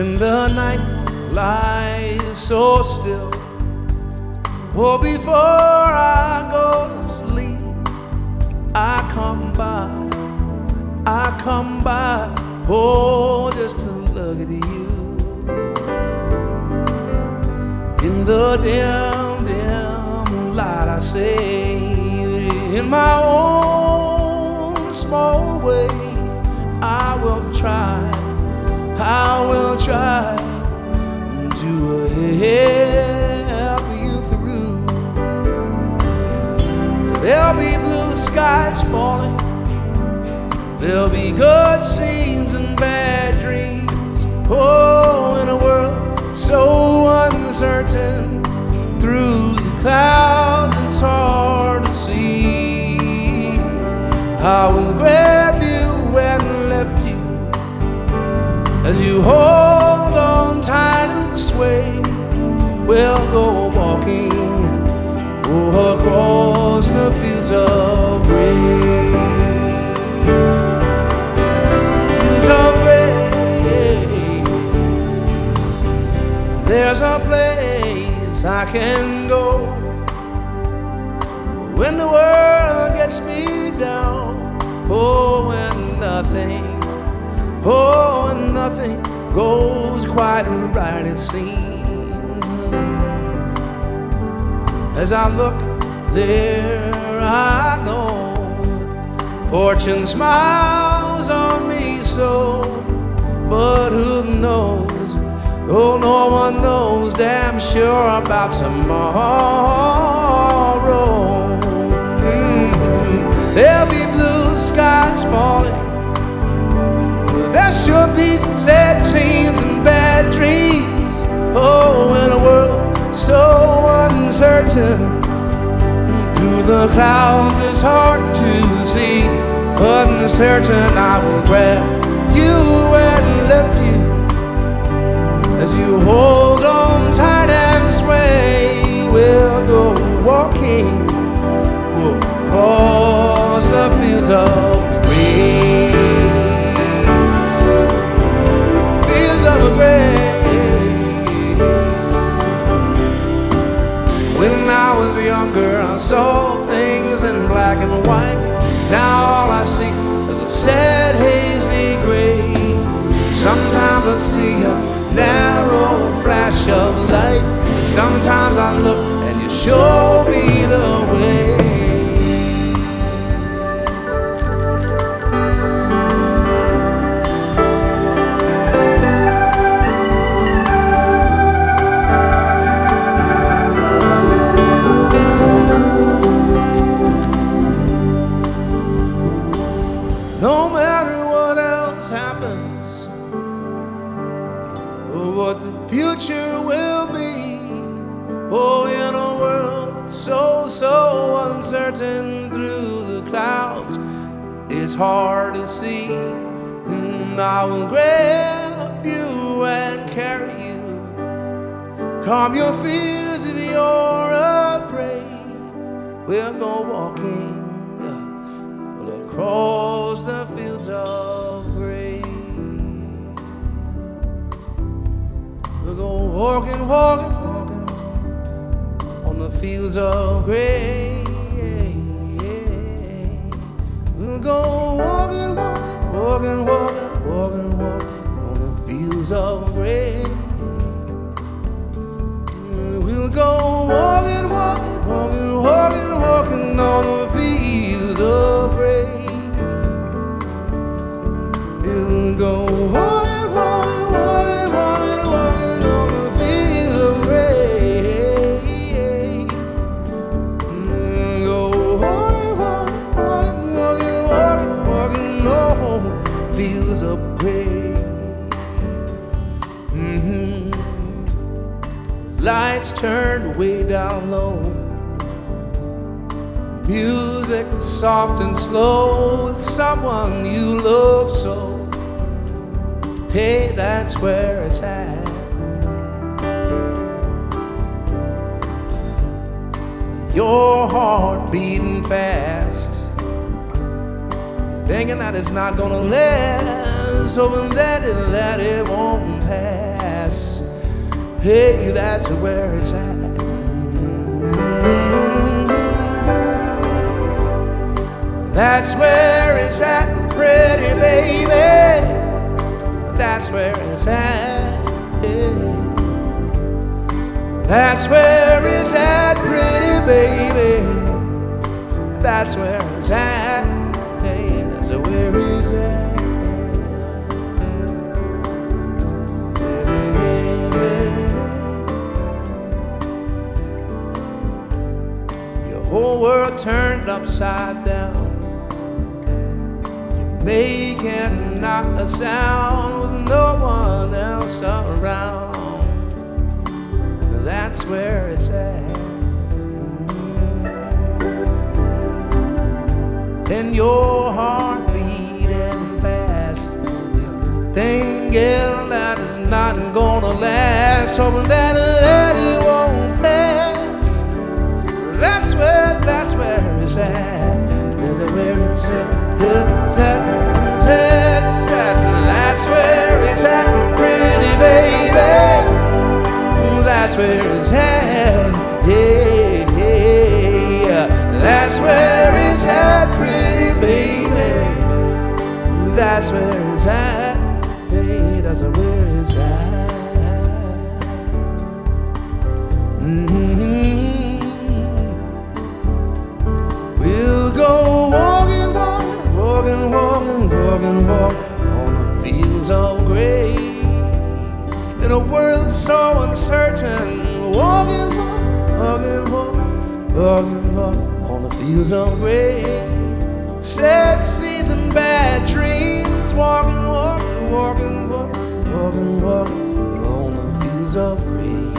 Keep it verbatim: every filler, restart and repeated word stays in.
when the night lies so still. Oh, before I go to sleep, I come by, I come by, oh, just to look at you. In the dim, dim light, I say, in my own small way, I will try, I will try to help you through. There'll be blue skies falling, there'll be good scenes and bad dreams. Oh, in a world so uncertain, through the clouds it's hard to see. I will grab you and lift you as you hold on tight and sway. We'll go walking, oh, across the fields of gray. Fields of gray. There's a place I can go when the world gets me down. Oh, when nothing, oh, and nothing goes quite right, it seems. As I look there, I know fortune smiles on me so. But who knows? Oh, no one knows damn sure about tomorrow. Mm-hmm. There'll be blue skies falling, there should be sad dreams and bad dreams. Oh, in a world so uncertain, through the clouds it's hard to see. Uncertain, I will grab you and lift you as you hold on tight and sway. We'll go walking, we'll cross the fields of green. When I was younger, I saw things in black and white. Now all I see is a sad, hazy gray. Sometimes I see a narrow flash of light. Sometimes I look and you show me the way. No matter what else happens, or what the future will be, oh, in a world so, so uncertain, through the clouds it's hard to see. And I will grab you and carry you, calm your fears if you're afraid. We'll go walking across the fields of gray. We'll go walking, walking, walking on the fields of gray. We'll go walking, walking, walking, walking, walking, walking on the fields of gray. We'll go walking, walking, walking, walking, walking on the fields of gray. We'll go walking, walking, walking, walking, walking on the fields of gray. We'll go walking, walking, walking, walking, walking, walking on the fields of gray. Mm-hmm. Lights turned way down low, music soft and slow, with someone you love so. Hey, that's where it's at. Your heart beating fast, thinking that it's not gonna last, hoping that it, that it won't pass. grass. Hey, that's where it's at. That's where it's at, pretty baby. That's where it's at. Yeah. That's where it's at, pretty baby. That's where it's at. Hey, that's where it's at. Your whole world turned upside down. Making not a sound with no one else around. That's where it's at. And your heart beating fast, thinking that it's not gonna last, hoping that it won't pass. That's where, that's where it's at. That's where it's at. That's where it's at, pretty baby. That's where it's at, yeah, yeah. That's where it's at, pretty baby. That's where it's at, hey, that's where it's at. Mm-hmm. We'll go walking, walking, walking, walking, walking, walking on the fields of grain. In a world so uncertain, walking, walking, walking, walking, walking on the fields of grain. Sad seas and bad dreams, walking, walking, walking, walking, walking, walking on the fields of grain.